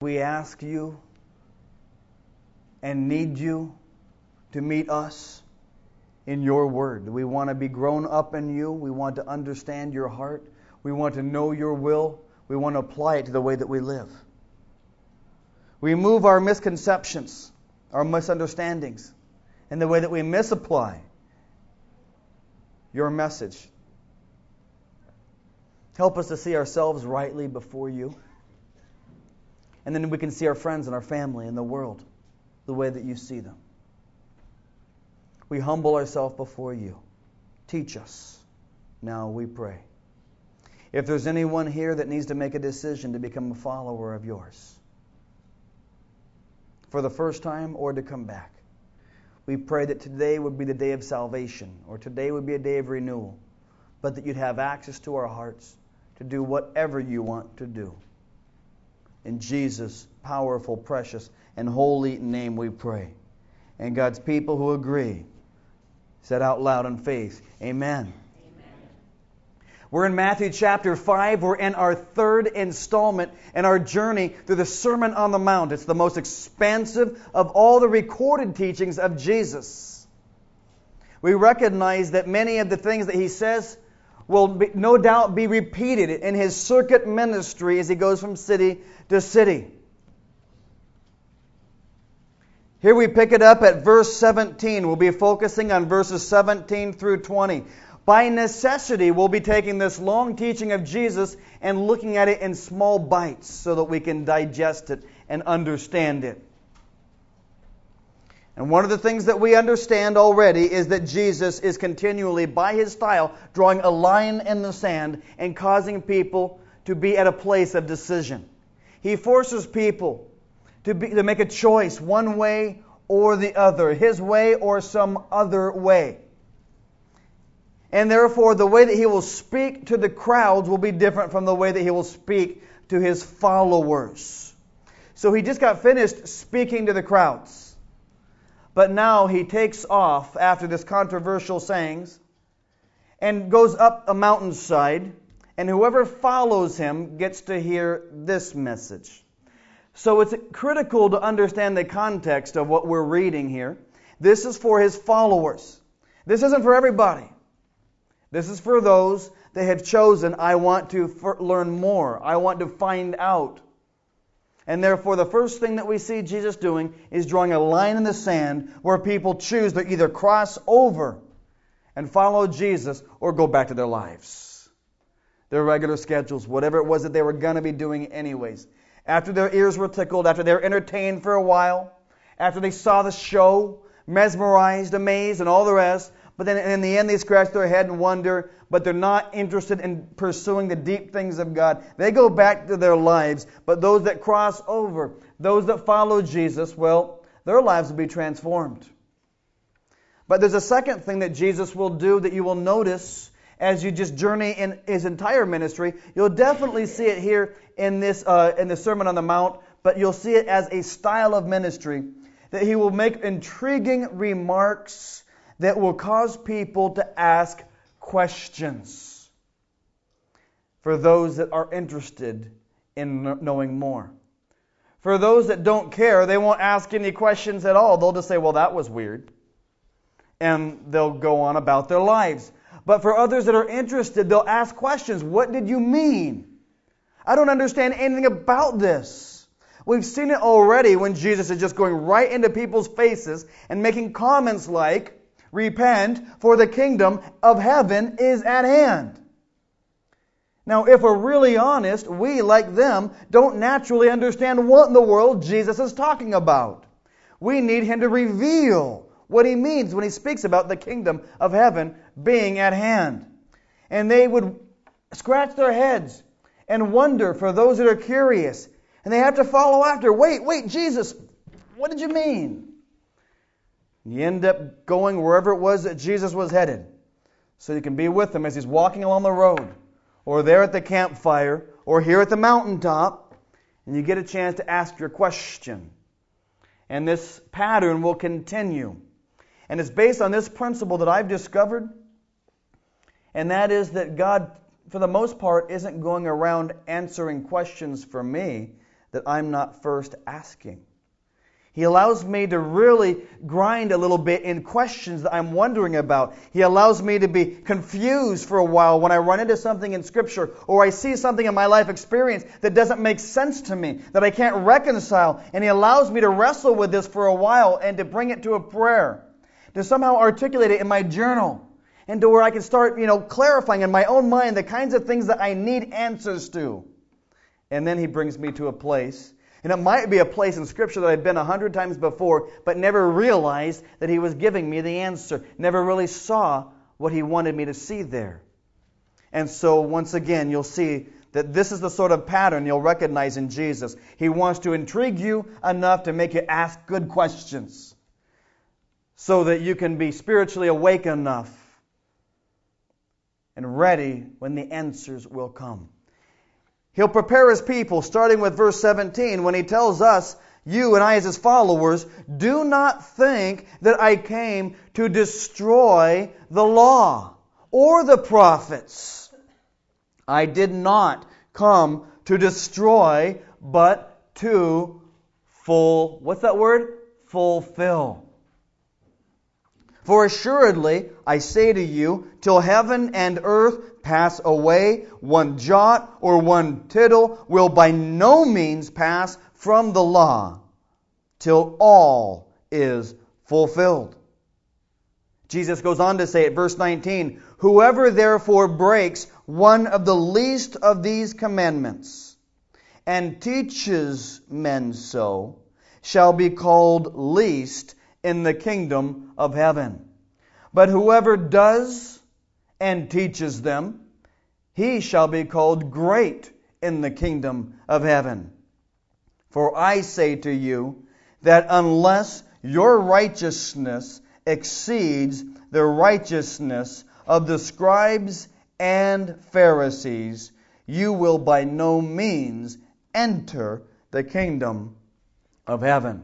we ask you and need you to meet us in your word. We want to be grown up in you. We want to understand your heart. We want to know your will. We want to apply it to the way that we live. Remove our misconceptions, our misunderstandings, and the way that we misapply your message. Help us to see ourselves rightly before you. And then we can see our friends and our family and the world the way that you see them. We humble ourselves before you. Teach us. Now we pray. If there's anyone here that needs to make a decision to become a follower of yours, for the first time or to come back, we pray that today would be the day of salvation, or today would be a day of renewal, but that you'd have access to our hearts to do whatever you want to do. In Jesus' powerful, precious, and holy name we pray. And God's people who agree said out loud in faith, Amen. We're in Matthew chapter 5. We're in our third installment in our journey through the Sermon on the Mount. It's the most expansive of all the recorded teachings of Jesus. We recognize that many of the things that He says will no doubt be repeated in His circuit ministry as He goes from city to city. Here we pick it up at verse 17. We'll be focusing on verses 17 through 20. By necessity, we'll be taking this long teaching of Jesus and looking at it in small bites so that we can digest it and understand it. And one of the things that we understand already is that Jesus is continually, by His style, drawing a line in the sand and causing people to be at a place of decision. He forces people to make a choice, one way or the other, His way or some other way. And therefore, the way that He will speak to the crowds will be different from the way that He will speak to His followers. So He just got finished speaking to the crowds. But now He takes off after this controversial sayings and goes up a mountainside, and whoever follows Him gets to hear this message. So it's critical to understand the context of what we're reading here. This is for His followers. This isn't for everybody. This is for those that have chosen, I want to learn more. I want to find out. And therefore, the first thing that we see Jesus doing is drawing a line in the sand where people choose to either cross over and follow Jesus or go back to their lives, their regular schedules, whatever it was that they were going to be doing anyways. After their ears were tickled, after they were entertained for a while, after they saw the show, mesmerized, amazed, and all the rest, but then in the end they scratch their head and wonder, but they're not interested in pursuing the deep things of God. They go back to their lives. But those that cross over, those that follow Jesus, well, their lives will be transformed. But there's a second thing that Jesus will do that you will notice as you just journey in His entire ministry. You'll definitely see it here in this in the Sermon on the Mount, but you'll see it as a style of ministry, that He will make intriguing remarks that will cause people to ask questions for those that are interested in knowing more. For those that don't care, they won't ask any questions at all. They'll just say, well, that was weird. And they'll go on about their lives. But for others that are interested, they'll ask questions. What did you mean? I don't understand anything about this. We've seen it already when Jesus is just going right into people's faces and making comments like, repent, for the kingdom of heaven is at hand. Now, if we're really honest, we, like them, don't naturally understand what in the world Jesus is talking about. We need Him to reveal what He means when He speaks about the kingdom of heaven being at hand. And they would scratch their heads and wonder, for those that are curious. And they have to follow after. Wait, Jesus, what did you mean? You end up going wherever it was that Jesus was headed, so you can be with Him as He's walking along the road, or there at the campfire, or here at the mountaintop, and you get a chance to ask your question. And this pattern will continue. And it's based on this principle that I've discovered, and that is that God, for the most part, isn't going around answering questions for me, that I'm not first asking. He allows me to really grind a little bit in questions that I'm wondering about. He allows me to be confused for a while when I run into something in Scripture or I see something in my life experience that doesn't make sense to me, that I can't reconcile. And He allows me to wrestle with this for a while and to bring it to a prayer, to somehow articulate it in my journal, and to where I can start, clarifying in my own mind the kinds of things that I need answers to. And then He brings me to a place. And it might be a place in Scripture that I've been 100 times before, but never realized that He was giving me the answer. Never really saw what He wanted me to see there. And so, once again, you'll see that this is the sort of pattern you'll recognize in Jesus. He wants to intrigue you enough to make you ask good questions so that you can be spiritually awake enough and ready when the answers will come. He'll prepare His people, starting with verse 17, when He tells us, you and I as His followers, do not think that I came to destroy the law or the prophets. I did not come to destroy, but to what's that word? Fulfill. For assuredly, I say to you, till heaven and earth pass away, one jot or one tittle will by no means pass from the law, till all is fulfilled. Jesus goes on to say at verse 19, whoever therefore breaks one of the least of these commandments and teaches men so, shall be called least in the kingdom of heaven. But whoever does and teaches them, he shall be called great in the kingdom of heaven. For I say to you that unless your righteousness exceeds the righteousness of the scribes and Pharisees, you will by no means enter the kingdom of heaven.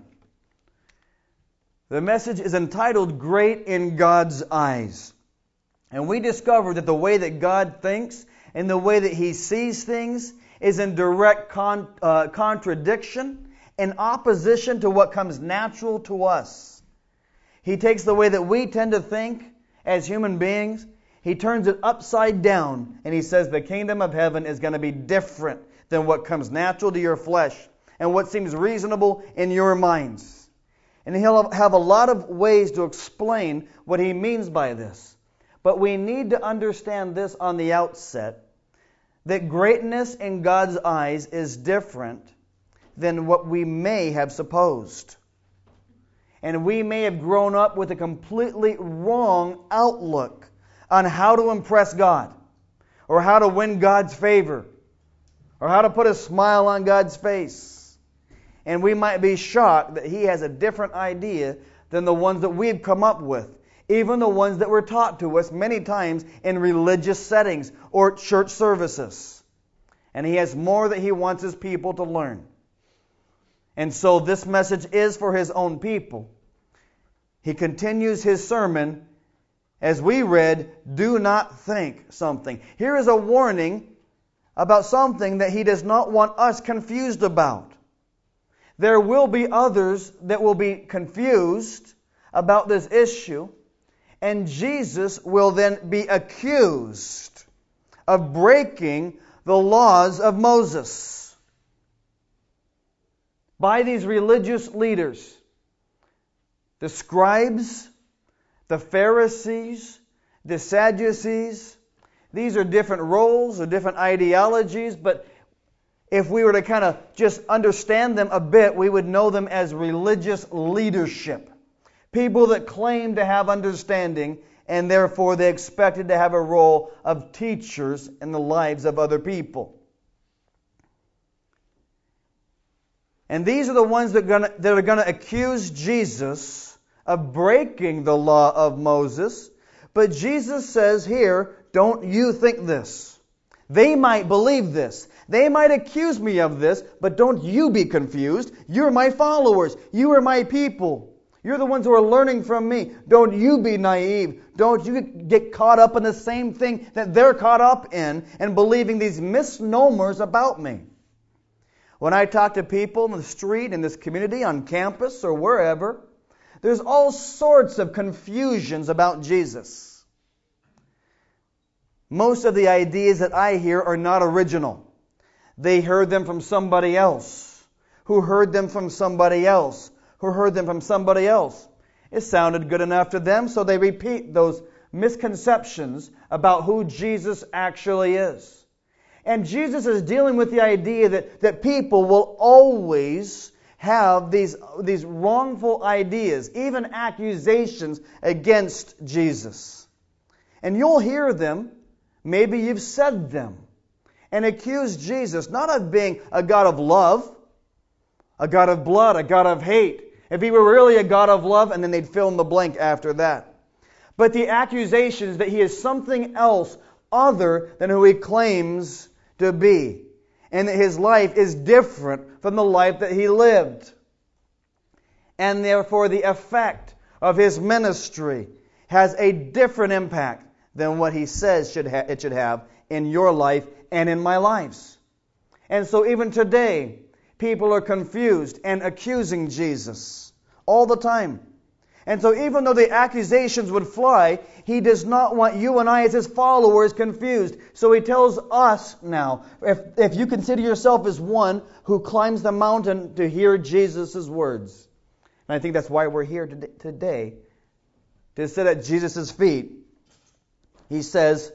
The message is entitled Great in God's Eyes. And we discover that the way that God thinks and the way that He sees things is in direct contradiction and opposition to what comes natural to us. He takes the way that we tend to think as human beings, He turns it upside down, and He says the kingdom of heaven is going to be different than what comes natural to your flesh and what seems reasonable in your minds. And He'll have a lot of ways to explain what He means by this. But we need to understand this on the outset, that greatness in God's eyes is different than what we may have supposed. And we may have grown up with a completely wrong outlook on how to impress God, or how to win God's favor, or how to put a smile on God's face. And we might be shocked that He has a different idea than the ones that we've come up with, even the ones that were taught to us many times in religious settings or church services. And He has more that He wants His people to learn. And so this message is for His own people. He continues His sermon as we read, do not think something. Here is a warning about something that He does not want us confused about. There will be others that will be confused about this issue, and Jesus will then be accused of breaking the laws of Moses by these religious leaders, the scribes, the Pharisees, the Sadducees. These are different roles or different ideologies, but if we were to kind of just understand them a bit, we would know them as religious leadership. People that claim to have understanding, and therefore they expected to have a role of teachers in the lives of other people. And these are the ones that are going to accuse Jesus of breaking the law of Moses. But Jesus says here, don't you think this. They might believe this. They might accuse me of this, but don't you be confused. You're my followers. You are my people. You're the ones who are learning from me. Don't you be naive. Don't you get caught up in the same thing that they're caught up in and believing these misnomers about me. When I talk to people in the street, in this community, on campus, or wherever, there's all sorts of confusions about Jesus. Most of the ideas that I hear are not original. They heard them from somebody else, who heard them from somebody else, who heard them from somebody else. It sounded good enough to them, so they repeat those misconceptions about who Jesus actually is. And Jesus is dealing with the idea that people will always have these wrongful ideas, even accusations against Jesus. And you'll hear them, maybe you've said them, and accuse Jesus not of being a God of love, a God of blood, a God of hate. If He were really a God of love, and then they'd fill in the blank after that. But the accusations that He is something else other than who He claims to be, and that His life is different from the life that He lived. And therefore the effect of His ministry has a different impact than what He says it should have in your life and in my lives. And so even today, people are confused and accusing Jesus all the time. And so even though the accusations would fly, He does not want you and I as His followers confused. So He tells us now, if you consider yourself as one who climbs the mountain to hear Jesus' words. And I think that's why we're here today, to sit at Jesus' feet. He says,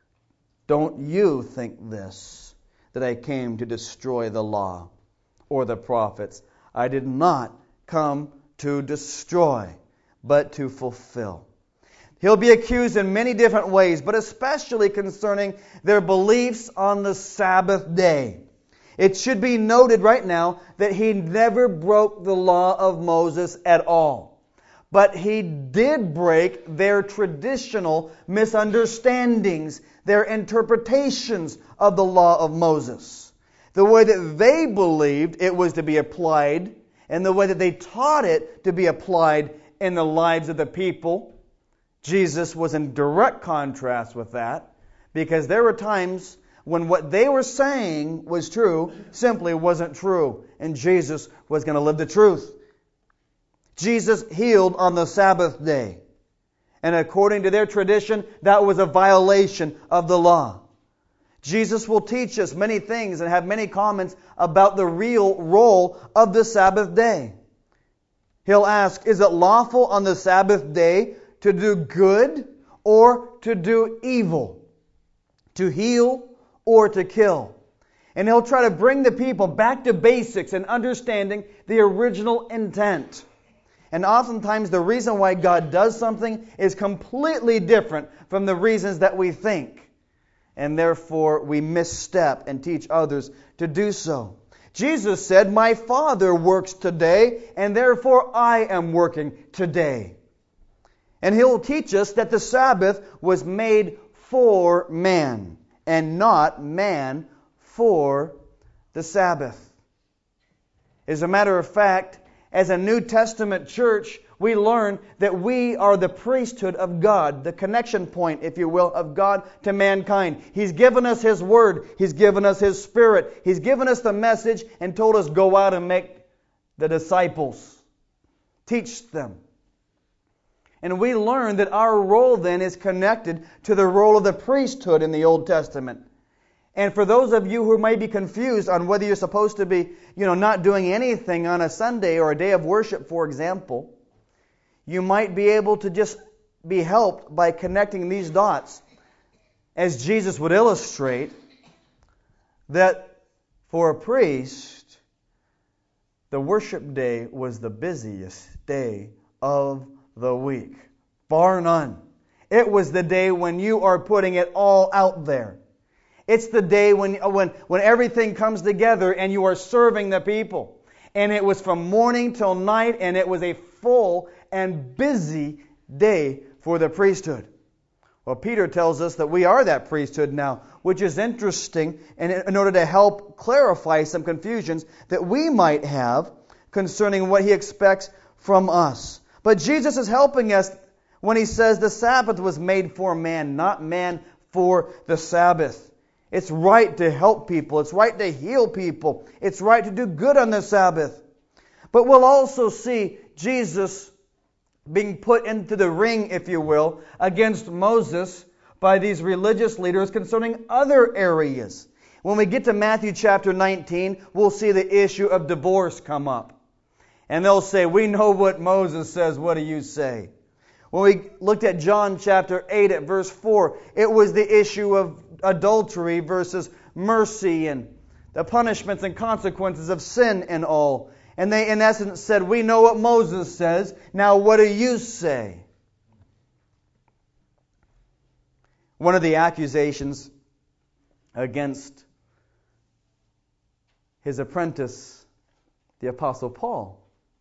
don't you think this, that I came to destroy the law or the prophets. I did not come to destroy, but to fulfill. He'll be accused in many different ways, but especially concerning their beliefs on the Sabbath day. It should be noted right now that He never broke the law of Moses at all. But He did break their traditional misunderstandings, their interpretations of the law of Moses. The way that they believed it was to be applied, and the way that they taught it to be applied in the lives of the people. Jesus was in direct contrast with that, because there were times when what they were saying was true simply wasn't true, and Jesus was going to live the truth. Jesus healed on the Sabbath day, and according to their tradition, that was a violation of the law. Jesus will teach us many things and have many comments about the real role of the Sabbath day. He'll ask, is it lawful on the Sabbath day to do good or to do evil? To heal or to kill? And He'll try to bring the people back to basics and understanding the original intent. And oftentimes the reason why God does something is completely different from the reasons that we think. And therefore we misstep and teach others to do so. Jesus said, my Father works today, and therefore I am working today. And He'll teach us that the Sabbath was made for man, and not man for the Sabbath. As a matter of fact, as a New Testament church, we learn that we are the priesthood of God, the connection point, if you will, of God to mankind. He's given us His Word. He's given us His Spirit. He's given us the message and told us, go out and make the disciples. Teach them. And we learn that our role then is connected to the role of the priesthood in the Old Testament. And for those of you who may be confused on whether you're supposed to be, not doing anything on a Sunday or a day of worship, for example, you might be able to just be helped by connecting these dots, as Jesus would illustrate, that for a priest, the worship day was the busiest day of the week, bar none. It was the day when you are putting it all out there. It's the day when everything comes together and you are serving the people. And it was from morning till night, and it was a full and busy day for the priesthood. Well, Peter tells us that we are that priesthood now, which is interesting, and in order to help clarify some confusions that we might have concerning what He expects from us. But Jesus is helping us when He says the Sabbath was made for man, not man for the Sabbath. It's right to help people. It's right to heal people. It's right to do good on the Sabbath. But we'll also see Jesus being put into the ring, if you will, against Moses by these religious leaders concerning other areas. When we get to Matthew chapter 19, we'll see the issue of divorce come up. And they'll say, we know what Moses says, what do you say? When we looked at John chapter 8 at verse 4, it was the issue of adultery versus mercy and the punishments and consequences of sin and all. And they, in essence, said, we know what Moses says, now what do you say? One of the accusations against his apprentice, the Apostle Paul,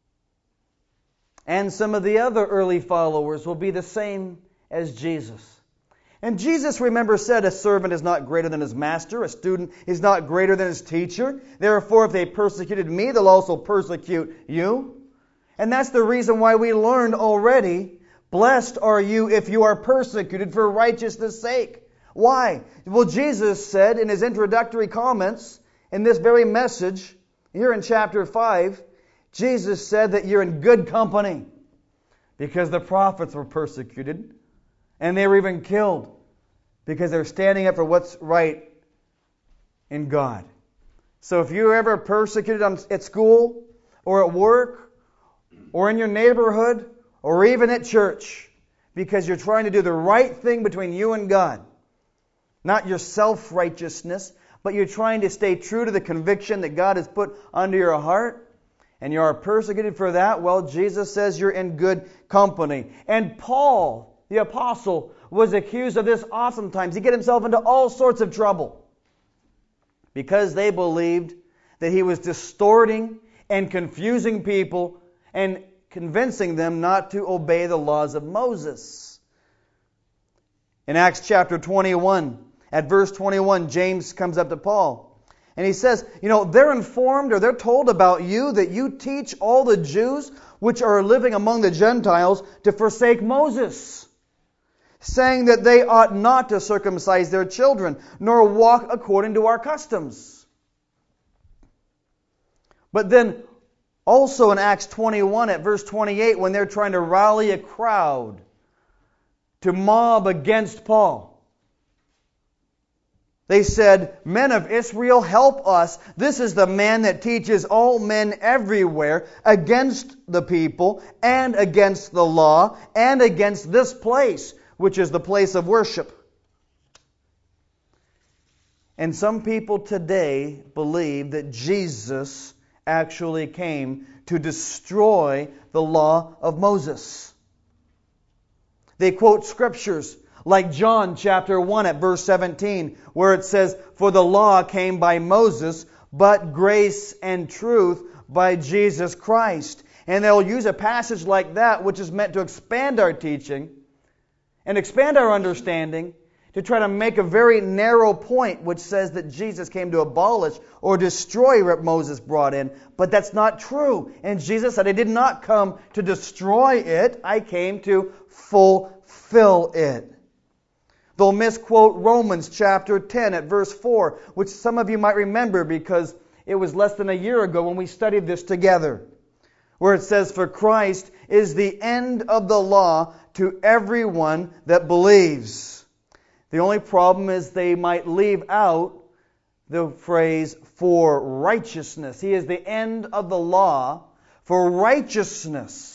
and some of the other early followers will be the same as Jesus. And Jesus, remember, said, a servant is not greater than his master, a student is not greater than his teacher. Therefore, if they persecuted me, they'll also persecute you. And that's the reason why we learned already, blessed are you if you are persecuted for righteousness' sake. Why? Well, Jesus said in his introductory comments in this very message, here in chapter 5, Jesus said that you're in good company because the prophets were persecuted and they were even killed because they're standing up for what's right in God. So if you're ever persecuted at school or at work or in your neighborhood or even at church because you're trying to do the right thing between you and God, not your self-righteousness, but you're trying to stay true to the conviction that God has put under your heart, and you are persecuted for that, well, Jesus says you're in good company. And Paul, the apostle, was accused of this oftentimes. He got himself into all sorts of trouble because they believed that he was distorting and confusing people and convincing them not to obey the laws of Moses. In Acts chapter 21, at verse 21, James comes up to Paul. And he says, they're informed or they're told about you that you teach all the Jews which are living among the Gentiles to forsake Moses, saying that they ought not to circumcise their children, nor walk according to our customs. But then also in Acts 21 at verse 28, when they're trying to rally a crowd to mob against Paul, they said, men of Israel, help us. This is the man that teaches all men everywhere against the people and against the law and against this place, which is the place of worship. And some people today believe that Jesus actually came to destroy the law of Moses. They quote scriptures like John chapter 1 at verse 17, where it says, for the law came by Moses, but grace and truth by Jesus Christ. And they'll use a passage like that, which is meant to expand our teaching and expand our understanding, to try to make a very narrow point, which says that Jesus came to abolish or destroy what Moses brought in. But that's not true. And Jesus said, I did not come to destroy it. I came to fulfill it. They'll misquote Romans chapter 10 at verse 4, which some of you might remember because it was less than a year ago when we studied this together, where it says, for Christ is the end of the law to everyone that believes. The only problem is they might leave out the phrase for righteousness. He is the end of the law for righteousness.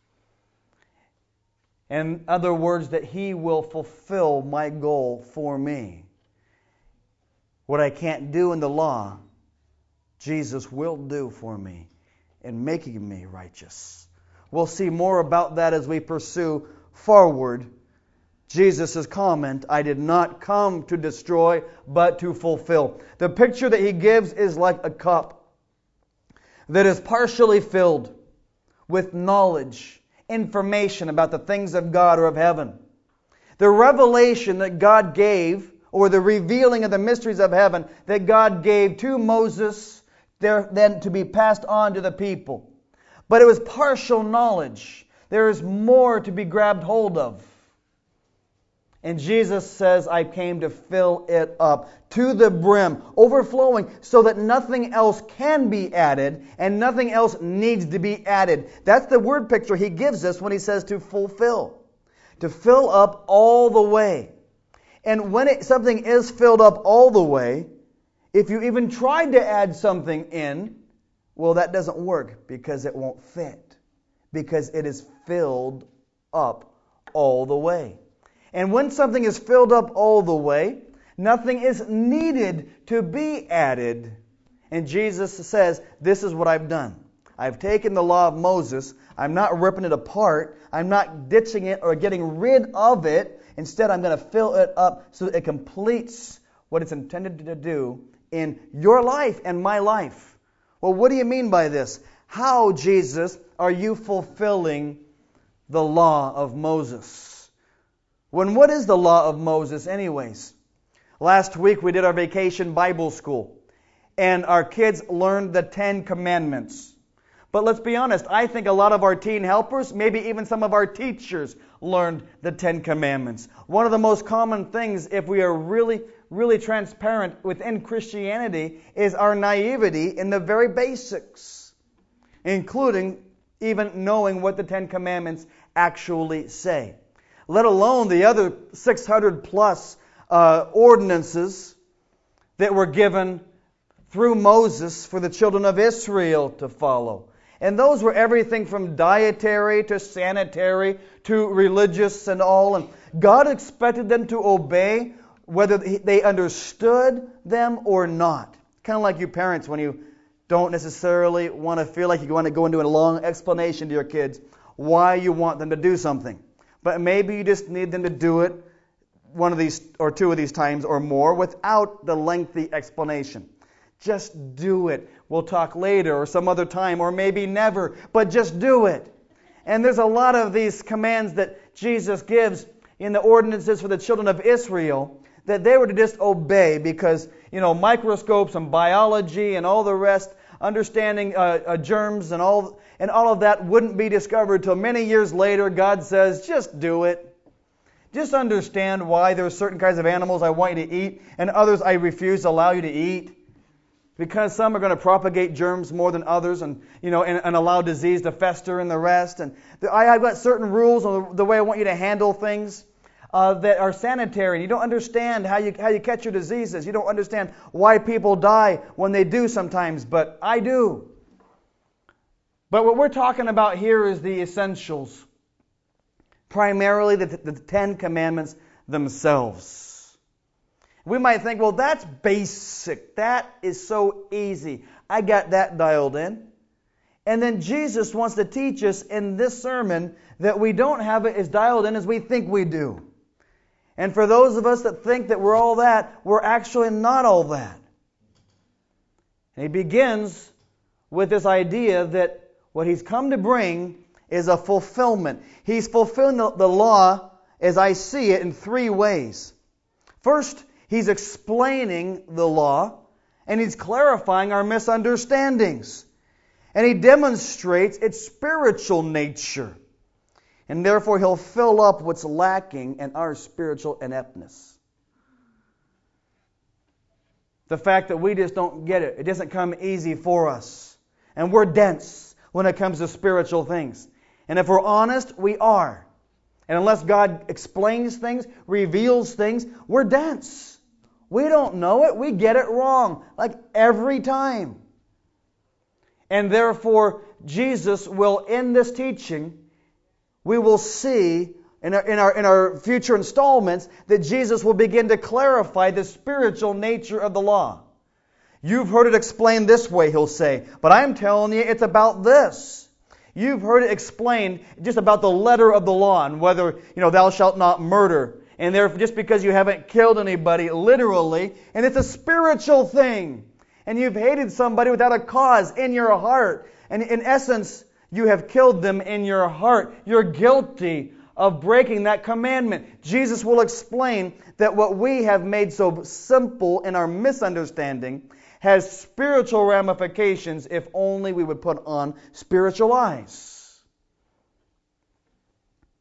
In other words, that He will fulfill my goal for me. What I can't do in the law, Jesus will do for me in making me righteous. We'll see more about that as we pursue forward Jesus' comment, I did not come to destroy, but to fulfill. The picture that he gives is like a cup that is partially filled with knowledge, information about the things of God or of heaven. The revelation that God gave, or the revealing of the mysteries of heaven that God gave to Moses, then to be passed on to the people. But it was partial knowledge. There is more to be grabbed hold of. And Jesus says, I came to fill it up to the brim, overflowing, so that nothing else can be added and nothing else needs to be added. That's the word picture he gives us when he says to fulfill. To fill up all the way. And when something is filled up all the way, if you even tried to add something in, well, that doesn't work because it won't fit. Because it is filled up all the way. And when something is filled up all the way, nothing is needed to be added. And Jesus says, this is what I've done. I've taken the law of Moses. I'm not ripping it apart. I'm not ditching it or getting rid of it. Instead, I'm going to fill it up so that it completes what it's intended to do in your life and my life. Well, what do you mean by this? How, Jesus, are you fulfilling the law of Moses? What is the law of Moses anyways? Last week we did our vacation Bible school, and our kids learned the 10 Commandments. But let's be honest, I think a lot of our teen helpers, maybe even some of our teachers, learned the 10 Commandments. One of the most common things, if we are really, really transparent within Christianity, is our naivety in the very basics, including even knowing what the 10 Commandments actually say. Let alone the other 600 plus ordinances that were given through Moses for the children of Israel to follow. And those were everything from dietary to sanitary to religious and all. And God expected them to obey whether they understood them or not. Kind of like you parents when you don't necessarily want to feel like you want to go into a long explanation to your kids why you want them to do something. But maybe you just need them to do it one of these or two of these times or more without the lengthy explanation. Just do it. We'll talk later or some other time or maybe never, but just do it. And there's a lot of these commands that Jesus gives in the ordinances for the children of Israel that they were to just obey because, microscopes and biology and all the rest, understanding germs and all of that wouldn't be discovered till many years later. God says, just do it. Just understand why there are certain kinds of animals I want you to eat and others I refuse to allow you to eat. Because some are going to propagate germs more than others and allow disease to fester in the rest. And I've got certain rules on the way I want you to handle things that are sanitary. You don't understand how you catch your diseases. You don't understand why people die when they do sometimes, but I do. But what we're talking about here is the essentials. Primarily the 10 Commandments themselves. We might think, well, that's basic. That is so easy. I got that dialed in. And then Jesus wants to teach us in this sermon that we don't have it as dialed in as we think we do. And for those of us that think that we're all that, we're actually not all that. And he begins with this idea that what he's come to bring is a fulfillment. He's fulfilling the law as I see it in 3 ways. First, he's explaining the law, and he's clarifying our misunderstandings. And he demonstrates its spiritual nature. And therefore, he'll fill up what's lacking in our spiritual ineptness. The fact that we just don't get it. It doesn't come easy for us. And we're dense when it comes to spiritual things. And if we're honest, we are. And unless God explains things, reveals things, we're dense. We don't know it. We get it wrong. Like every time. And therefore, Jesus will, in this teaching, we will see in our future installments that Jesus will begin to clarify the spiritual nature of the law. You've heard it explained this way, he'll say, but I'm telling you it's about this. You've heard it explained just about the letter of the law and whether, thou shalt not murder. And therefore, just because you haven't killed anybody literally, and it's a spiritual thing. And you've hated somebody without a cause in your heart. And in essence, you have killed them in your heart. You're guilty of breaking that commandment. Jesus will explain that what we have made so simple in our misunderstanding has spiritual ramifications if only we would put on spiritual eyes.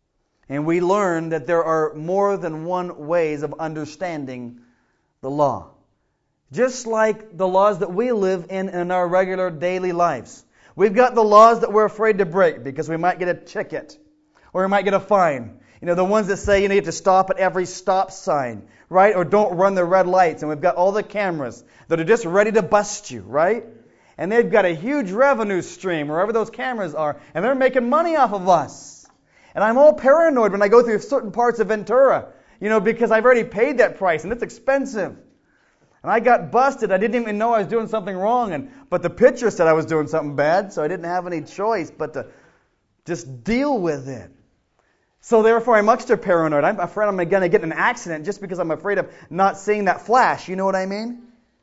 And we learn that there are more than one ways of understanding the law. Just like the laws that we live in our regular daily lives. We've got the laws that we're afraid to break because we might get a ticket or we might get a fine. You know, the ones that say you need to stop at every stop sign, right? Or don't run the red lights. And we've got all the cameras that are just ready to bust you, right? And they've got a huge revenue stream wherever those cameras are. And they're making money off of us. And I'm all paranoid when I go through certain parts of Ventura, you know, because I've already paid that price and it's expensive. And I got busted. I didn't even know I was doing something wrong. But the picture said I was doing something bad, so I didn't have any choice but to just deal with it. So therefore, I'm extra paranoid. I'm afraid I'm going to get in an accident just because I'm afraid of not seeing that flash. You know what I mean?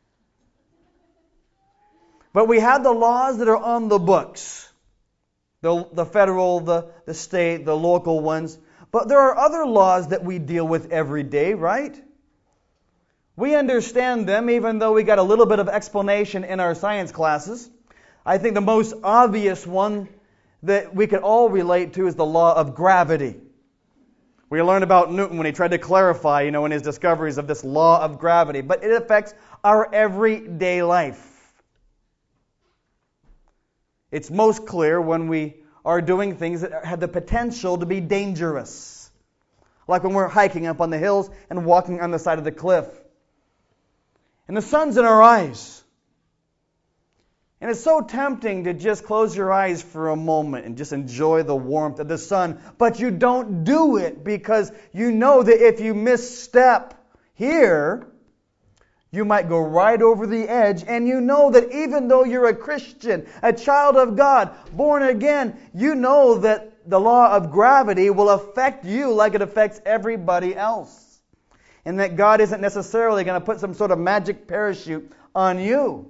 But we have the laws that are on the books. The federal, the state, the local ones. But there are other laws that we deal with every day, right? We understand them even though we got a little bit of explanation in our science classes. I think the most obvious one that we could all relate to is the law of gravity. We learned about Newton when he tried to clarify, you know, in his discoveries of this law of gravity. But it affects our everyday life. It's most clear when we are doing things that have the potential to be dangerous. Like when we're hiking up on the hills and walking on the side of the cliff. And the sun's in our eyes. And it's so tempting to just close your eyes for a moment and just enjoy the warmth of the sun. But you don't do it because you know that if you misstep here, you might go right over the edge. And you know that even though you're a Christian, a child of God, born again, you know that the law of gravity will affect you like it affects everybody else. And that God isn't necessarily going to put some sort of magic parachute on you.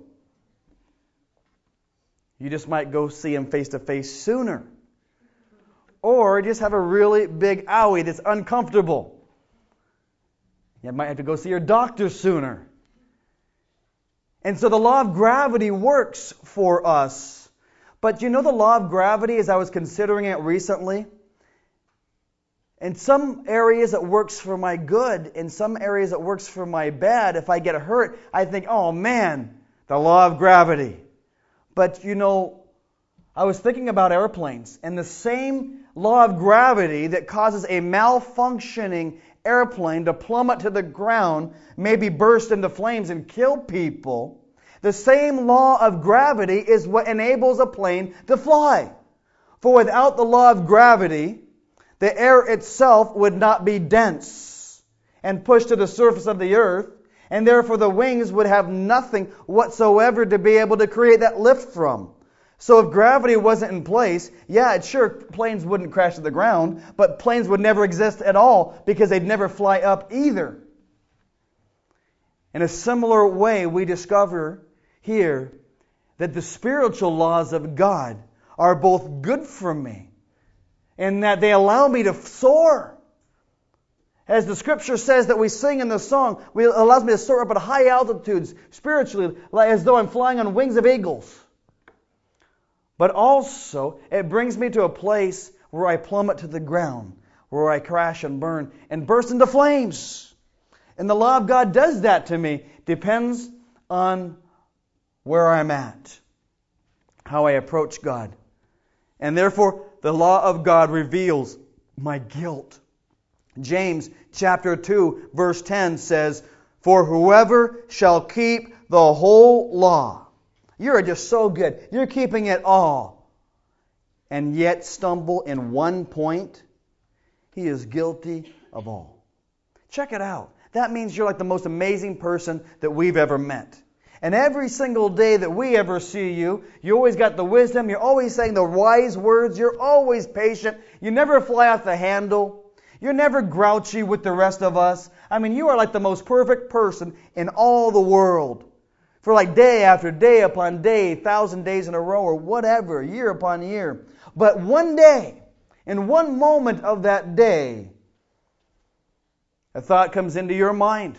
You just might go see Him face to face sooner. Or just have a really big owie that's uncomfortable. You might have to go see your doctor sooner. And so the law of gravity works for us. But you know the law of gravity, as I was considering it recently? In some areas it works for my good. In some areas it works for my bad. If I get hurt, I think, oh man, the law of gravity. But you know, I was thinking about airplanes. And the same law of gravity that causes a malfunctioning airplane to plummet to the ground, maybe burst into flames and kill people, the same law of gravity is what enables a plane to fly. For without the law of gravity, the air itself would not be dense and pushed to the surface of the earth, and therefore the wings would have nothing whatsoever to be able to create that lift from. So if gravity wasn't in place, yeah, sure, planes wouldn't crash to the ground, but planes would never exist at all because they'd never fly up either. In a similar way, we discover here that the spiritual laws of God are both good for me and that they allow me to soar. As the Scripture says that we sing in the song, it allows me to soar up at high altitudes spiritually, as though I'm flying on wings of eagles. But also, it brings me to a place where I plummet to the ground, where I crash and burn and burst into flames. And the law of God does that to me. Depends on where I'm at, how I approach God. And therefore, the law of God reveals my guilt. James chapter 2, verse 10 says, "For whoever shall keep the whole law," you are just so good. You're keeping it all. "And yet stumble in one point, he is guilty of all." Check it out. That means you're like the most amazing person that we've ever met. And every single day that we ever see you, you always got the wisdom. You're always saying the wise words. You're always patient. You never fly off the handle. You're never grouchy with the rest of us. I mean, you are like the most perfect person in all the world. For like day after day upon day, 1,000 days in a row or whatever, year upon year. But one day, in one moment of that day, a thought comes into your mind.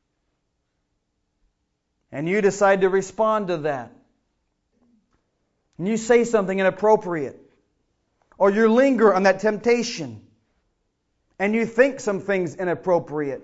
And you decide to respond to that. And you say something inappropriate. Or you linger on that temptation. and you think some things inappropriate.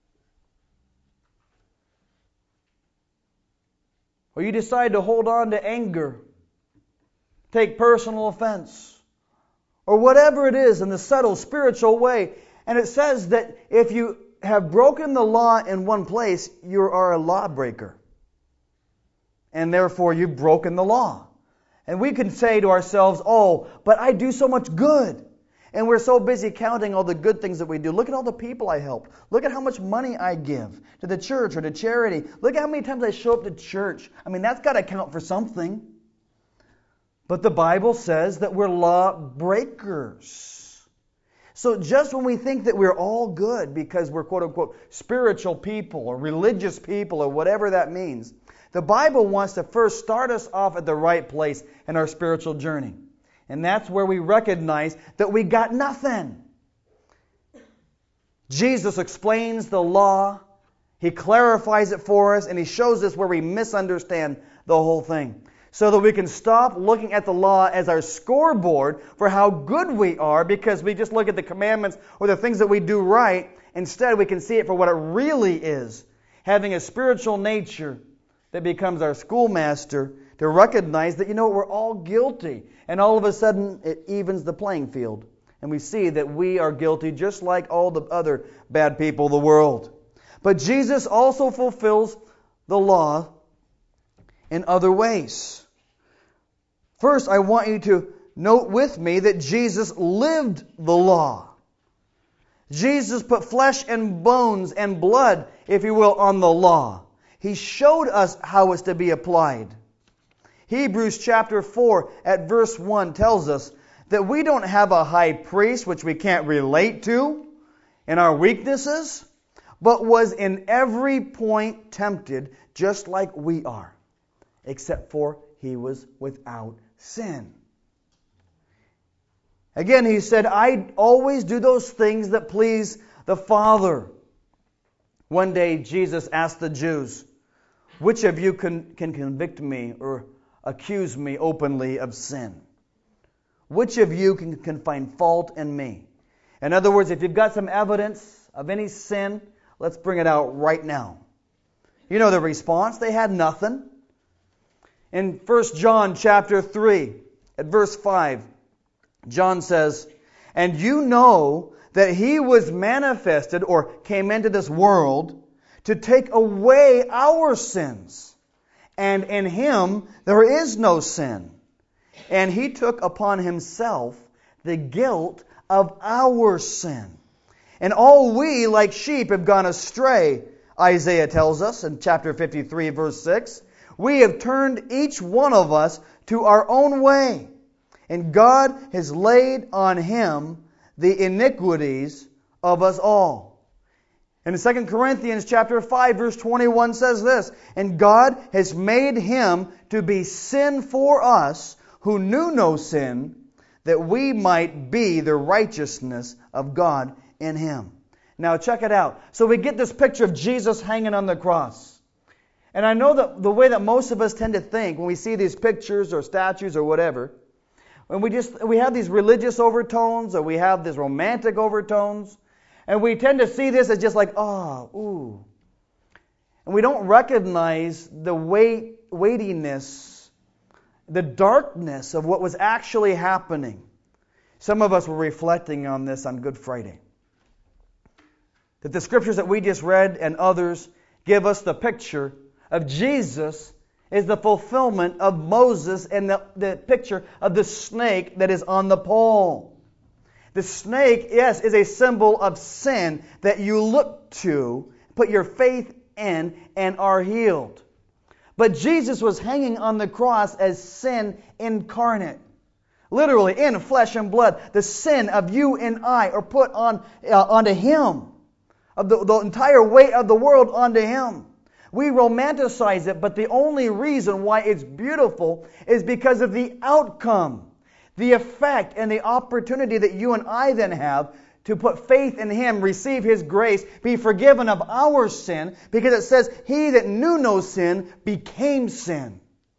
Or you decide to hold on to anger, take personal offense, or whatever it is in the subtle spiritual way. And it says that if you have broken the law in one place, you are a lawbreaker. And therefore you've broken the law. And we can say to ourselves, oh, but I do so much good. And we're so busy counting all the good things that we do. Look at all the people I help. Look at how much money I give to the church or to charity. Look at how many times I show up to church. I mean, that's got to count for something. But the Bible says that we're lawbreakers. So just when we think that we're all good because we're quote-unquote spiritual people or religious people or whatever that means, the Bible wants to first start us off at the right place in our spiritual journey. And that's where we recognize that we got nothing. Jesus explains the law. He clarifies it for us, and He shows us where we misunderstand the whole thing. So that we can stop looking at the law as our scoreboard for how good we are because we just look at the commandments or the things that we do right. Instead, we can see it for what it really is. Having a spiritual nature that becomes our schoolmaster to recognize that, we're all guilty. And all of a sudden, it evens the playing field. And we see that we are guilty just like all the other bad people of the world. But Jesus also fulfills the law in other ways. First, I want you to note with me that Jesus lived the law. Jesus put flesh and bones and blood, if you will, on the law. He showed us how it's to be applied. Hebrews chapter 4 at verse 1 tells us that we don't have a high priest which we can't relate to in our weaknesses, but was in every point tempted just like we are, except for He was without sin. Again, He said, I always do those things that please the Father. One day Jesus asked the Jews, which of you can convict me or accuse me openly of sin? Which of you can find fault in me? In other words, if you've got some evidence of any sin, let's bring it out right now. You know the response. They had nothing. In 1 John chapter 3, at verse 5, John says, and you know that He was manifested or came into this world to take away our sins. And in Him there is no sin. And He took upon Himself the guilt of our sin. And all we, like sheep, have gone astray, Isaiah tells us in chapter 53, verse 6. We have turned each one of us to our own way. And God has laid on Him the iniquities of us all. And in 2 Corinthians chapter 5, verse 21 says this, and God has made Him to be sin for us who knew no sin, that we might be the righteousness of God in Him. Now check it out. So we get this picture of Jesus hanging on the cross. And I know that the way that most of us tend to think when we see these pictures or statues or whatever, when we have these religious overtones or we have these romantic overtones, and we tend to see this as just like, ooh. And we don't recognize the weightiness, the darkness of what was actually happening. Some of us were reflecting on this on Good Friday. That the scriptures that we just read and others give us the picture of Jesus is the fulfillment of Moses and the picture of the snake that is on the pole. The snake, yes, is a symbol of sin that you look to, put your faith in, and are healed. But Jesus was hanging on the cross as sin incarnate. Literally, in flesh and blood. The sin of you and I are put onto Him. Of the entire weight of the world onto Him. We romanticize it, but the only reason why it's beautiful is because of the outcome. The effect and the opportunity that you and I then have to put faith in Him, receive His grace, be forgiven of our sin, because it says, He that knew no sin became sin.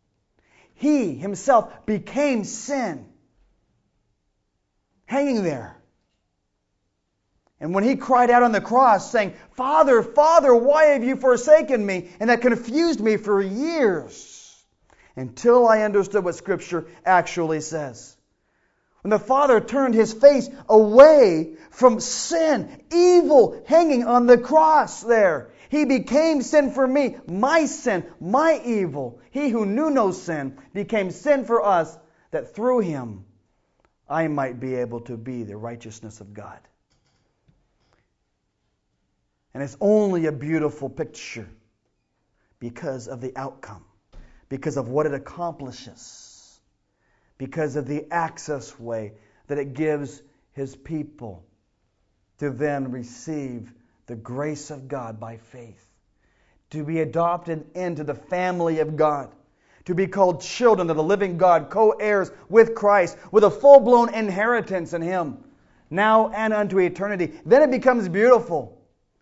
He Himself became sin. Hanging there. And when He cried out on the cross saying, Father, Father, why have you forsaken me? And that confused me for years until I understood what Scripture actually says. When the Father turned His face away from sin, evil hanging on the cross there, He became sin for me, my sin, my evil. He who knew no sin became sin for us, that through Him I might be able to be the righteousness of God. And it's only a beautiful picture because of the outcome, because of what it accomplishes, because of the access way that it gives His people to then receive the grace of God by faith, to be adopted into the family of God, to be called children of the living God, co-heirs with Christ, with a full-blown inheritance in Him, now and unto eternity. Then it becomes beautiful.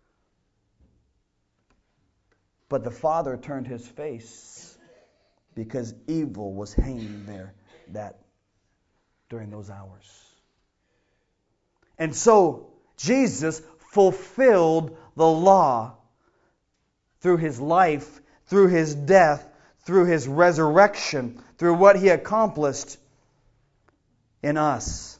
But the Father turned His face because evil was hanging there during those hours. And so Jesus fulfilled the law through His life, through His death, through His resurrection, through what He accomplished in us.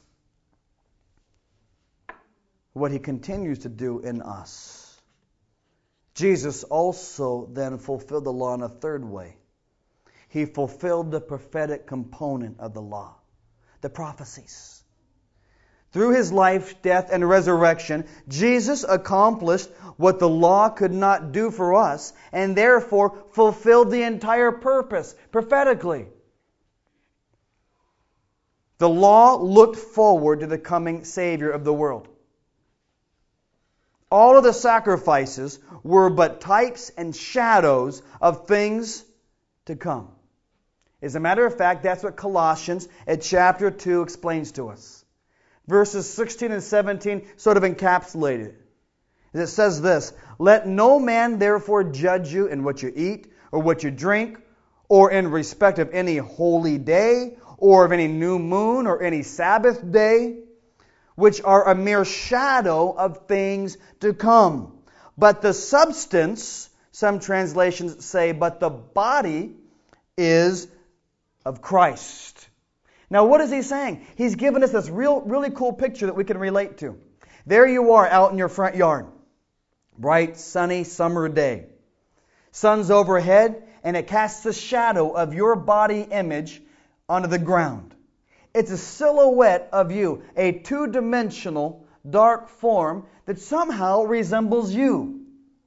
What He continues to do in us. Jesus also then fulfilled the law in a third way. He fulfilled the prophetic component of the law, the prophecies. Through His life, death, and resurrection, Jesus accomplished what the law could not do for us, and therefore fulfilled the entire purpose prophetically. The law looked forward to the coming Savior of the world. All of the sacrifices were but types and shadows of things to come. As a matter of fact, that's what Colossians at chapter 2 explains to us. Verses 16 and 17 sort of encapsulate it. It says this, Let no man therefore judge you in what you eat, or what you drink, or in respect of any holy day, or of any new moon, or any Sabbath day, which are a mere shadow of things to come. But the substance, some translations say, but the body is of Christ. Now what is he saying? He's given us this really cool picture that we can relate to. There you are out in your front yard. Bright, sunny, summer day. Sun's overhead, and it casts a shadow of your body image onto the ground. It's a silhouette of you, a two-dimensional, dark form that somehow resembles you.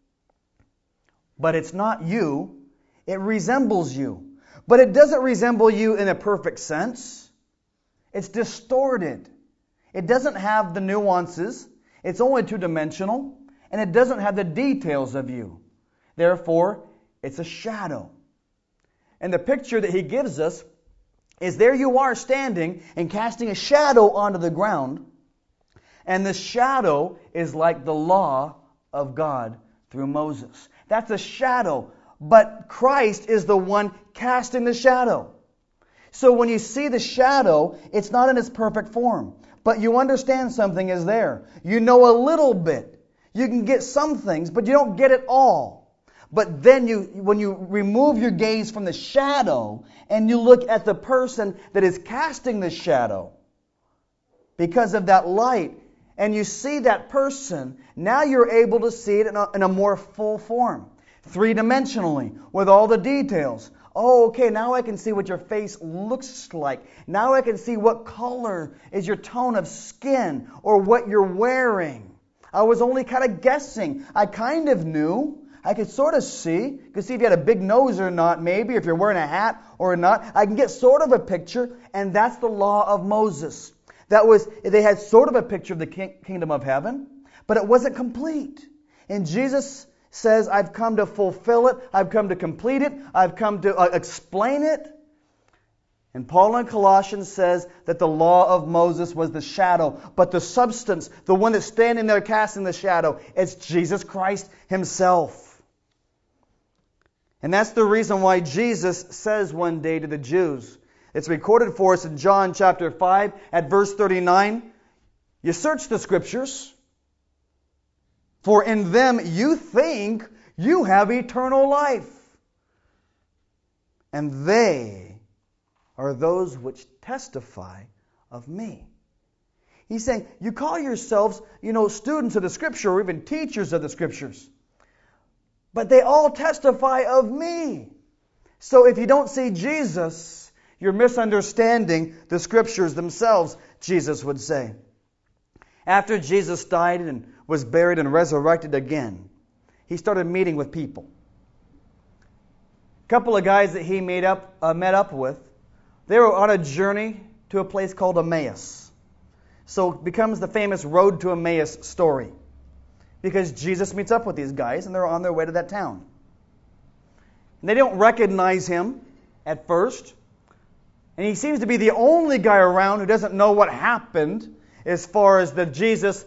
But it's not you. It resembles you. But it doesn't resemble you in a perfect sense. It's distorted. It doesn't have the nuances. It's only two-dimensional. And it doesn't have the details of you. Therefore, it's a shadow. And the picture that he gives us is there you are standing and casting a shadow onto the ground. And the shadow is like the law of God through Moses. That's a shadow. But Christ is the one casting the shadow. So when you see the shadow, it's not in its perfect form. But you understand something is there. You know a little bit. You can get some things, but you don't get it all. But then when you remove your gaze from the shadow and you look at the person that is casting the shadow because of that light, and you see that person, now you're able to see it in a more full form, three-dimensionally, with all the details. Oh, okay, now I can see what your face looks like. Now I can see what color is your tone of skin or what you're wearing. I was only kind of guessing. I kind of knew. I could sort of see. I could see if you had a big nose or not, maybe, if you're wearing a hat or not. I can get sort of a picture, and that's the law of Moses. They had sort of a picture of the kingdom of heaven, but it wasn't complete. And Jesus says, I've come to fulfill it. I've come to complete it. I've come to explain it. And Paul in Colossians says that the law of Moses was the shadow, but the substance, the one that's standing there casting the shadow, it's Jesus Christ Himself. And that's the reason why Jesus says one day to the Jews, it's recorded for us in John chapter 5 at verse 39, you search the Scriptures, For in them you think you have eternal life. And they are those which testify of me. He's saying, you call yourselves, students of the Scripture or even teachers of the Scriptures. But they all testify of me. So if you don't see Jesus, you're misunderstanding the Scriptures themselves, Jesus would say. After Jesus died and was buried and resurrected again, he started meeting with people. A couple of guys that he met up with, they were on a journey to a place called Emmaus. So it becomes the famous Road to Emmaus story. Because Jesus meets up with these guys and they're on their way to that town. And they don't recognize him at first. And he seems to be the only guy around who doesn't know what happened as far as the Jesus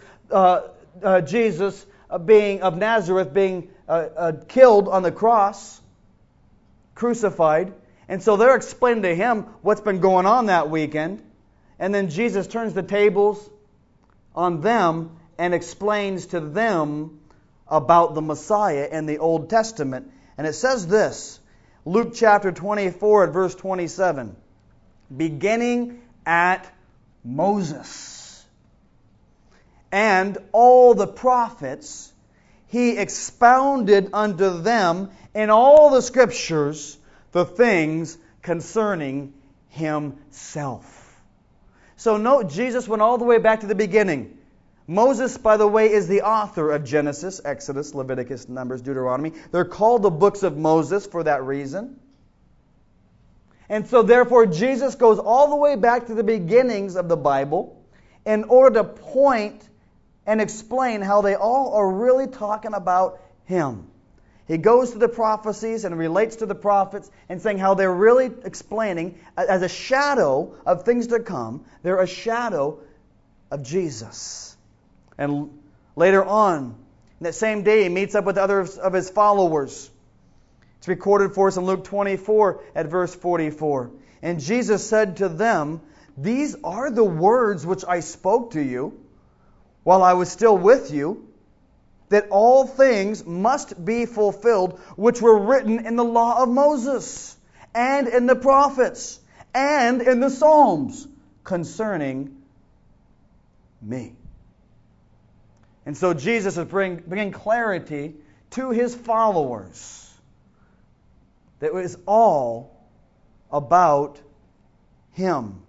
being of Nazareth being killed on the cross, crucified. And so they're explaining to him what's been going on that weekend. And then Jesus turns the tables on them and explains to them about the Messiah in the Old Testament. And it says this, Luke chapter 24 at verse 27, beginning at Moses and all the prophets, he expounded unto them in all the Scriptures the things concerning himself. So note, Jesus went all the way back to the beginning. Moses, by the way, is the author of Genesis, Exodus, Leviticus, Numbers, Deuteronomy. They're called the books of Moses for that reason. And so therefore Jesus goes all the way back to the beginnings of the Bible in order to point and explain how they all are really talking about him. He goes to the prophecies and relates to the prophets and saying how they're really explaining, as a shadow of things to come, they're a shadow of Jesus. And later on, that same day, he meets up with others of his followers. It's recorded for us in Luke 24 at verse 44. And Jesus said to them, "These are the words which I spoke to you while I was still with you, that all things must be fulfilled which were written in the law of Moses, and in the prophets, and in the Psalms concerning me." And so Jesus is bringing clarity to his followers that it was all about him.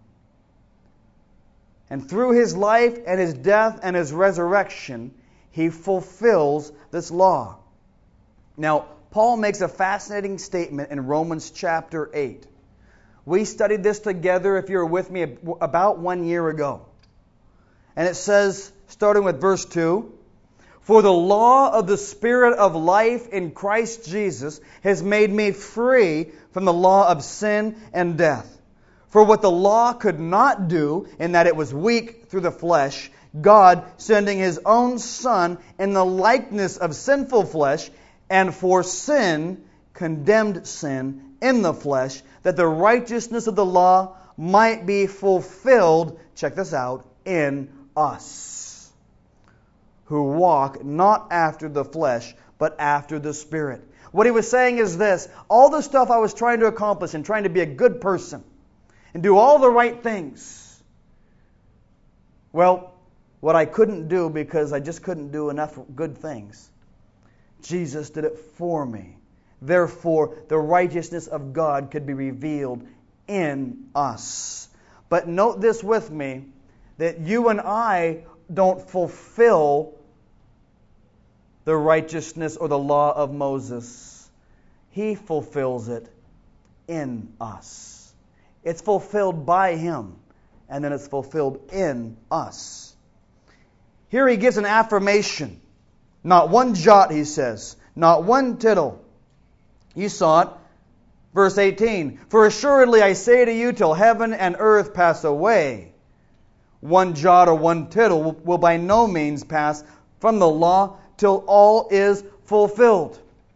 And through his life and his death and his resurrection, he fulfills this law. Now, Paul makes a fascinating statement in Romans chapter 8. We studied this together, if you were with me, about 1 year ago. And it says, starting with verse 2, "For the law of the Spirit of life in Christ Jesus has made me free from the law of sin and death. For what the law could not do, in that it was weak through the flesh, God, sending His own Son in the likeness of sinful flesh, and for sin, condemned sin in the flesh, that the righteousness of the law might be fulfilled," check this out, "in us, who walk not after the flesh, but after the Spirit." What he was saying is this: all the stuff I was trying to accomplish and trying to be a good person and do all the right things, well, what I couldn't do because I just couldn't do enough good things, Jesus did it for me. Therefore, the righteousness of God could be revealed in us. But note this with me, that you and I don't fulfill the righteousness or the law of Moses. He fulfills it in us. It's fulfilled by Him, and then it's fulfilled in us. Here he gives an affirmation. Not one jot, he says. Not one tittle. You saw it. Verse 18. "For assuredly I say to you, till heaven and earth pass away, one jot or one tittle will by no means pass from the law till all is fulfilled."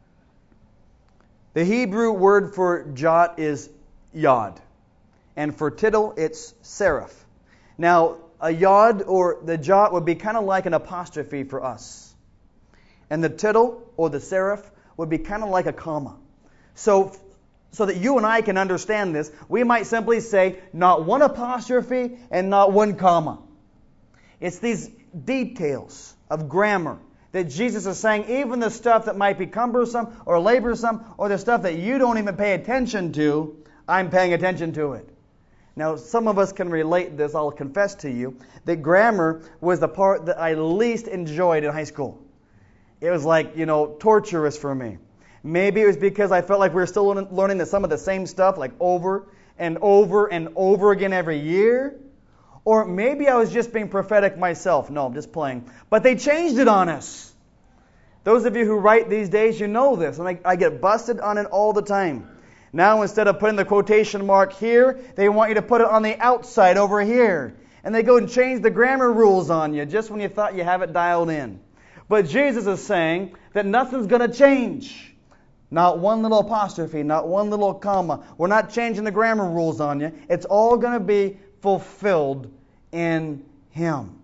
The Hebrew word for jot is yod. And for tittle, it's seraph. Now, a yod or the jot would be kind of like an apostrophe for us. And the tittle or the serif would be kind of like a comma. So that you and I can understand this, we might simply say not one apostrophe and not one comma. It's these details of grammar that Jesus is saying, even the stuff that might be cumbersome or laborsome, or the stuff that you don't even pay attention to, I'm paying attention to it. Now, some of us can relate this. I'll confess to you that grammar was the part that I least enjoyed in high school. It was like, torturous for me. Maybe it was because I felt like we were still learning some of the same stuff, like over and over and over again every year. Or maybe I was just being prophetic myself. No, I'm just playing. But they changed it on us. Those of you who write these days, you know this. And I get busted on it all the time. Now, instead of putting the quotation mark here, they want you to put it on the outside over here. And they go and change the grammar rules on you just when you thought you have it dialed in. But Jesus is saying that nothing's going to change. Not one little apostrophe, not one little comma. We're not changing the grammar rules on you. It's all going to be fulfilled in Him.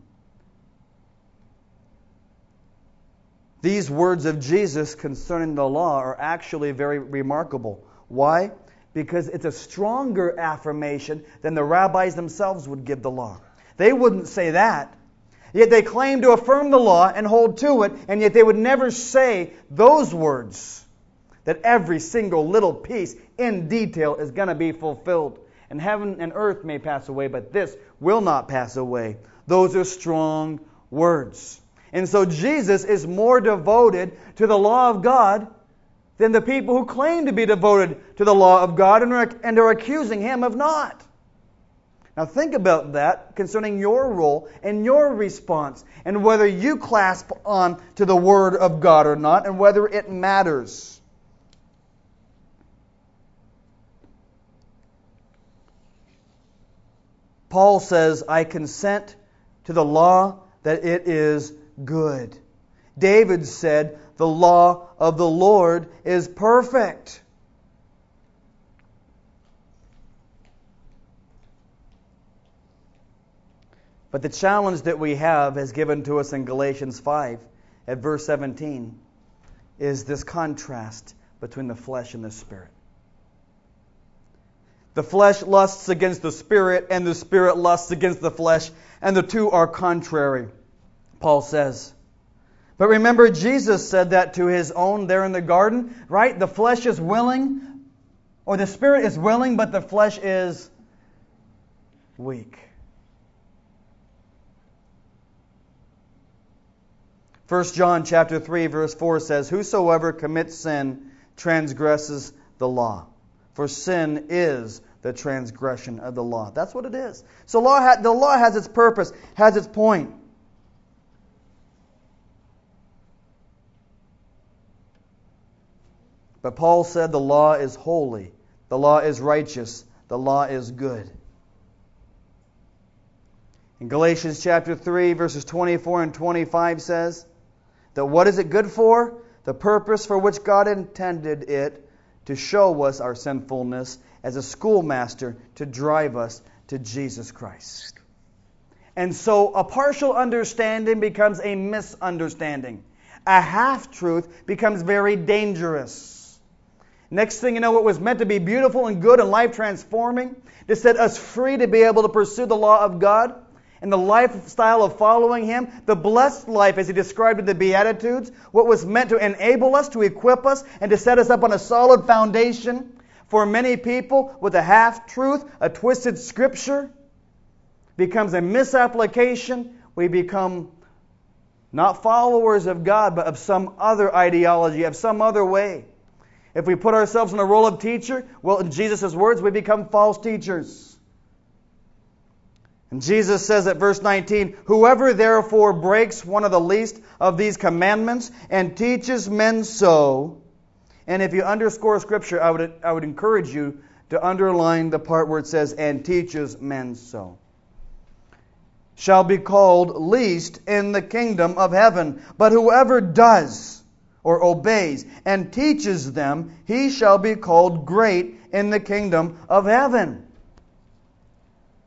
These words of Jesus concerning the law are actually very remarkable. Why? Because it's a stronger affirmation than the rabbis themselves would give the law. They wouldn't say that. Yet they claim to affirm the law and hold to it, and yet they would never say those words, that every single little piece in detail is going to be fulfilled. And heaven and earth may pass away, but this will not pass away. Those are strong words. And so Jesus is more devoted to the law of God than the people who claim to be devoted to the law of God and are accusing Him of not. Now think about that concerning your role and your response, and whether you clasp on to the Word of God or not, and whether it matters. Paul says, I consent to the law that it is good. David said, the law of the Lord is perfect. But the challenge that we have, as given to us in Galatians 5, at verse 17, is this contrast between the flesh and the Spirit. The flesh lusts against the Spirit, and the Spirit lusts against the flesh, and the two are contrary, Paul says. But remember, Jesus said that to His own there in the garden, right? The flesh is willing, or the Spirit is willing, but the flesh is weak. 1 John chapter 3, verse 4 says, whosoever commits sin transgresses the law. For sin is the transgression of the law. That's what it is. So the law has its purpose, has its point. But Paul said the law is holy, the law is righteous, the law is good. In Galatians chapter 3, verses 24 and 25 says that what is it good for? The purpose for which God intended it, to show us our sinfulness as a schoolmaster to drive us to Jesus Christ. And so a partial understanding becomes a misunderstanding. A half-truth becomes very dangerous. Next thing you know, what was meant to be beautiful and good and life-transforming, to set us free to be able to pursue the law of God and the lifestyle of following Him, the blessed life as He described in the Beatitudes, what was meant to enable us, to equip us, and to set us up on a solid foundation, for many people with a half-truth, a twisted scripture, becomes a misapplication. We become not followers of God, but of some other ideology, of some other way. If we put ourselves in the role of teacher, well, in Jesus' words, we become false teachers. And Jesus says at verse 19, whoever therefore breaks one of the least of these commandments and teaches men so, and if you underscore Scripture, I would encourage you to underline the part where it says, and teaches men so, shall be called least in the kingdom of heaven. But whoever does or obeys and teaches them, he shall be called great in the kingdom of heaven.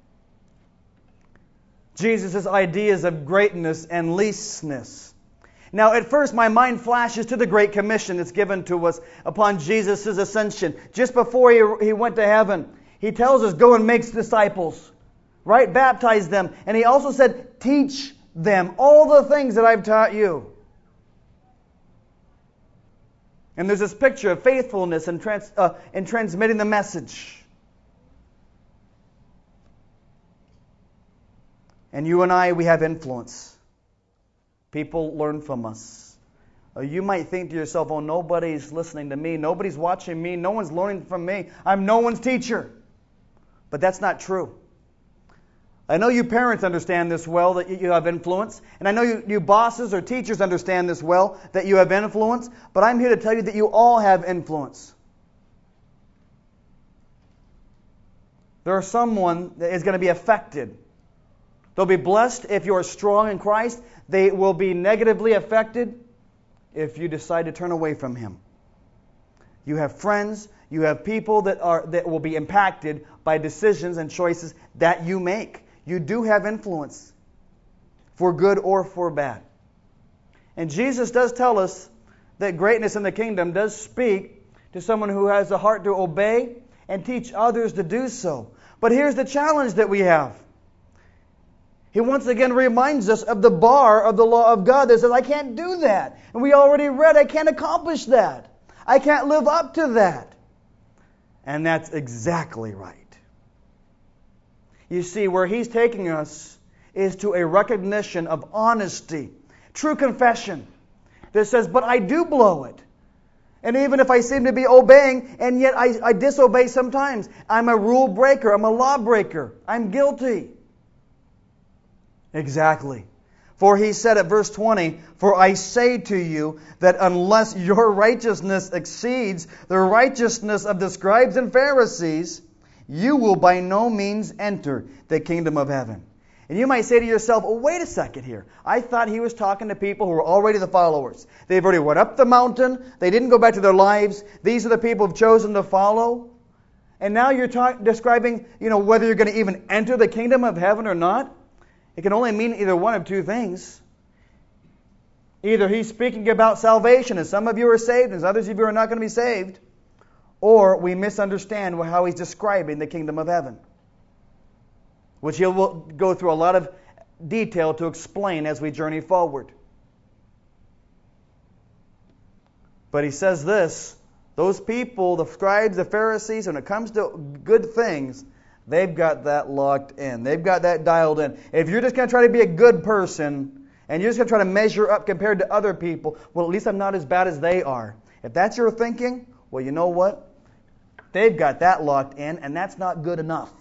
Jesus' ideas of greatness and leastness. Now, at first, my mind flashes to the Great Commission that's given to us upon Jesus' ascension. Just before he went to heaven, He tells us, go and make disciples, right? Baptize them. And He also said, teach them all the things that I've taught you. And there's this picture of faithfulness in transmitting the message. And you and I, we have influence. People learn from us. You might think to yourself, oh, nobody's listening to me. Nobody's watching me. No one's learning from me. I'm no one's teacher. But that's not true. I know you parents understand this well, that you have influence. And I know you bosses or teachers understand this well, that you have influence. But I'm here to tell you that you all have influence. There's someone that is going to be affected. They'll be blessed if you're strong in Christ. They will be negatively affected if you decide to turn away from Him. You have friends, you have people that will be impacted by decisions and choices that you make. You do have influence, for good or for bad. And Jesus does tell us that greatness in the kingdom does speak to someone who has a heart to obey and teach others to do so. But here's the challenge that we have. He once again reminds us of the bar of the law of God that says, I can't do that. And we already read, I can't accomplish that. I can't live up to that. And that's exactly right. You see, where He's taking us is to a recognition of honesty, true confession that says, but I do blow it. And even if I seem to be obeying, and yet I disobey sometimes. I'm a rule breaker. I'm a law breaker. I'm guilty. Exactly. For He said at verse 20, for I say to you that unless your righteousness exceeds the righteousness of the scribes and Pharisees, you will by no means enter the kingdom of heaven. And you might say to yourself, oh, wait a second here. I thought He was talking to people who were already the followers. They've already went up the mountain. They didn't go back to their lives. These are the people who've chosen to follow. And now you're describing, whether you're going to even enter the kingdom of heaven or not. It can only mean either one of two things. Either He's speaking about salvation, and some of you are saved, and others of you are not going to be saved. Or we misunderstand how He's describing the kingdom of heaven, which He will go through a lot of detail to explain as we journey forward. But He says this, those people, the scribes, the Pharisees, when it comes to good things, they've got that locked in. They've got that dialed in. If you're just going to try to be a good person, and you're just going to try to measure up compared to other people, well, at least I'm not as bad as they are. If that's your thinking, well, you know what? They've got that locked in, and that's not good enough.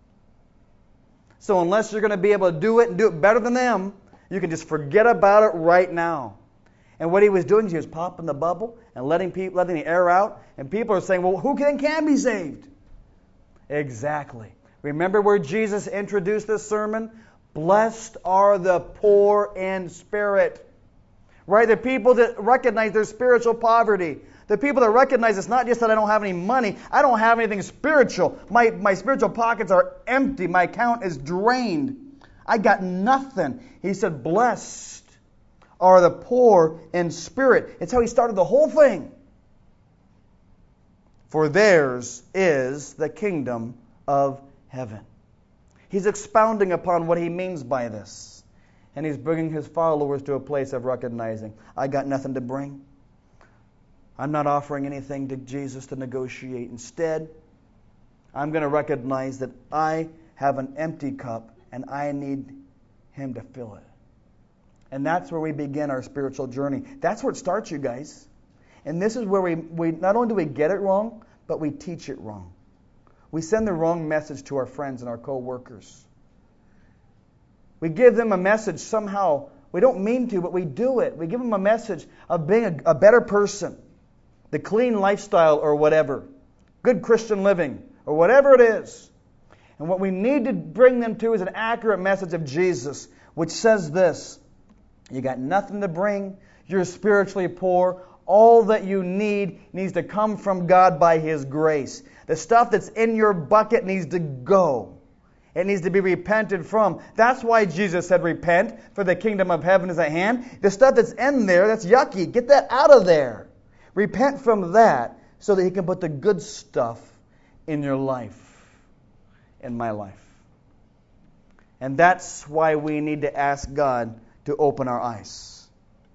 So unless you're going to be able to do it and do it better than them, you can just forget about it right now. And what He was doing is He was popping the bubble and letting the air out, and people are saying, well, who can be saved? Exactly. Remember where Jesus introduced this sermon? Blessed are the poor in spirit. Right? The people that recognize their spiritual poverty. The people that recognize it's not just that I don't have any money. I don't have anything spiritual. My spiritual pockets are empty. My account is drained. I got nothing. He said, blessed are the poor in spirit. It's how He started the whole thing. For theirs is the kingdom of heaven. He's expounding upon what He means by this. And He's bringing His followers to a place of recognizing, I got nothing to bring. I'm not offering anything to Jesus to negotiate. Instead, I'm going to recognize that I have an empty cup and I need Him to fill it. And that's where we begin our spiritual journey. That's where it starts, you guys. And this is where we not only do we get it wrong, but we teach it wrong. We send the wrong message to our friends and our co-workers. We give them a message somehow. We don't mean to, but we do it. We give them a message of being a better person. The clean lifestyle or whatever. Good Christian living or whatever it is. And what we need to bring them to is an accurate message of Jesus, which says this. You got nothing to bring. You're spiritually poor. All that you need needs to come from God by His grace. The stuff that's in your bucket needs to go. It needs to be repented from. That's why Jesus said, repent, for the kingdom of heaven is at hand. The stuff that's in there, that's yucky. Get that out of there. Repent from that so that He can put the good stuff in your life, in my life. And that's why we need to ask God to open our eyes.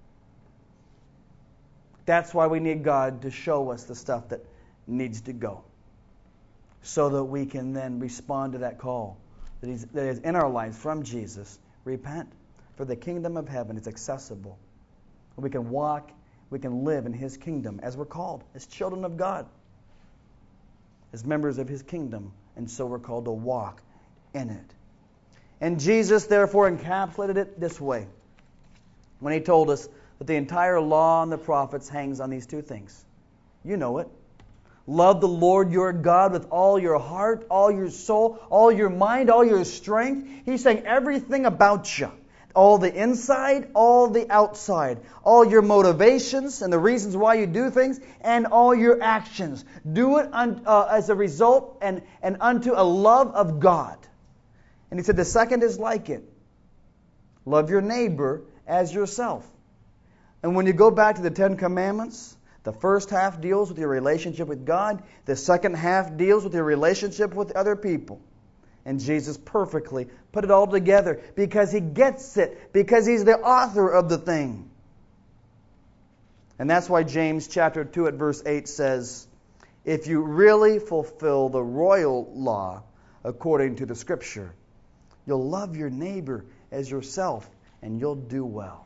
That's why we need God to show us the stuff that needs to go, so that we can then respond to that call that is in our lives from Jesus. Repent, for the kingdom of heaven is accessible. We can walk, we can live in His kingdom as we're called, as children of God, as members of His kingdom, and so we're called to walk in it. And Jesus therefore encapsulated it this way when He told us that the entire law and the prophets hangs on these two things. You know it. Love the Lord your God with all your heart, all your soul, all your mind, all your strength. He's saying everything about you. All the inside, all the outside. All your motivations and the reasons why you do things, and all your actions. Do it as a result and unto a love of God. And He said the second is like it. Love your neighbor as yourself. And when you go back to the Ten Commandments, the first half deals with your relationship with God. The second half deals with your relationship with other people. And Jesus perfectly put it all together because He gets it, because He's the author of the thing. And that's why James chapter 2 at verse 8 says, if you really fulfill the royal law according to the Scripture, you'll love your neighbor as yourself, and you'll do well.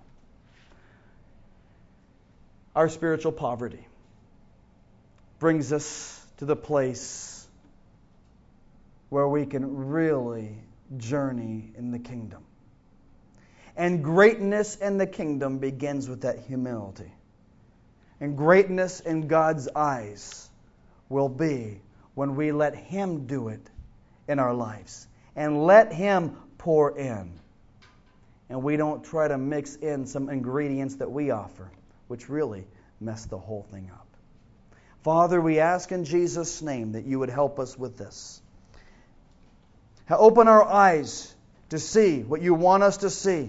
Our spiritual poverty brings us to the place where we can really journey in the kingdom. And greatness in the kingdom begins with that humility. And greatness in God's eyes will be when we let Him do it in our lives. And let Him pour in. And we don't try to mix in some ingredients that we offer, which really mess the whole thing up. Father, we ask in Jesus' name that You would help us with this. Open our eyes to see what You want us to see,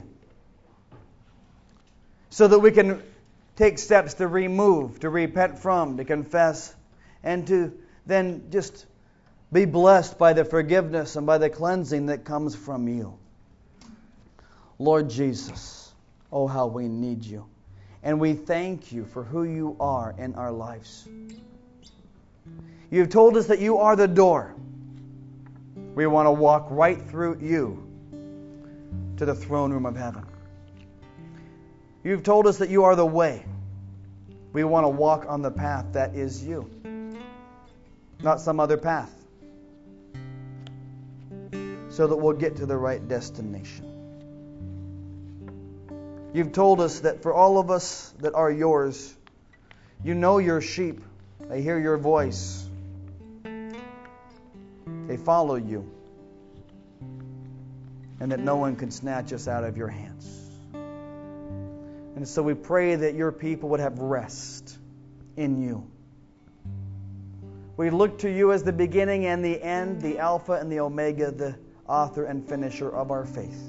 so that we can take steps to remove, to repent from, to confess, and to then just be blessed by the forgiveness and by the cleansing that comes from You. Lord Jesus, oh how we need You. And we thank You for who You are in our lives. You've told us that You are the door. We want to walk right through You to the throne room of heaven. You've told us that You are the way. We want to walk on the path that is You, not some other path, so that we'll get to the right destination. You've told us that for all of us that are Yours, You know Your sheep. They hear Your voice. They follow You. And that no one can snatch us out of Your hands. And so we pray that Your people would have rest in You. We look to You as the beginning and the end, the Alpha and the Omega, the author and finisher of our faith.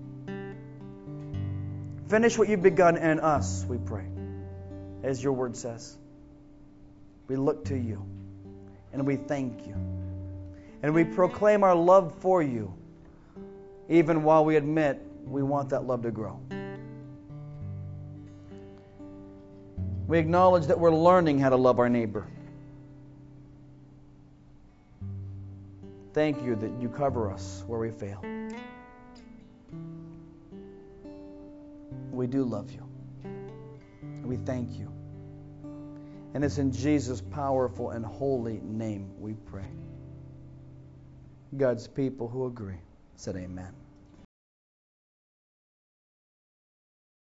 Finish what You've begun in us, we pray, as Your word says. We look to You, and we thank You. And we proclaim our love for You, even while we admit we want that love to grow. We acknowledge that we're learning how to love our neighbor. Thank You that You cover us where we fail. We do love You. And we thank You. And it's in Jesus' powerful and holy name we pray. God's people who agree said amen.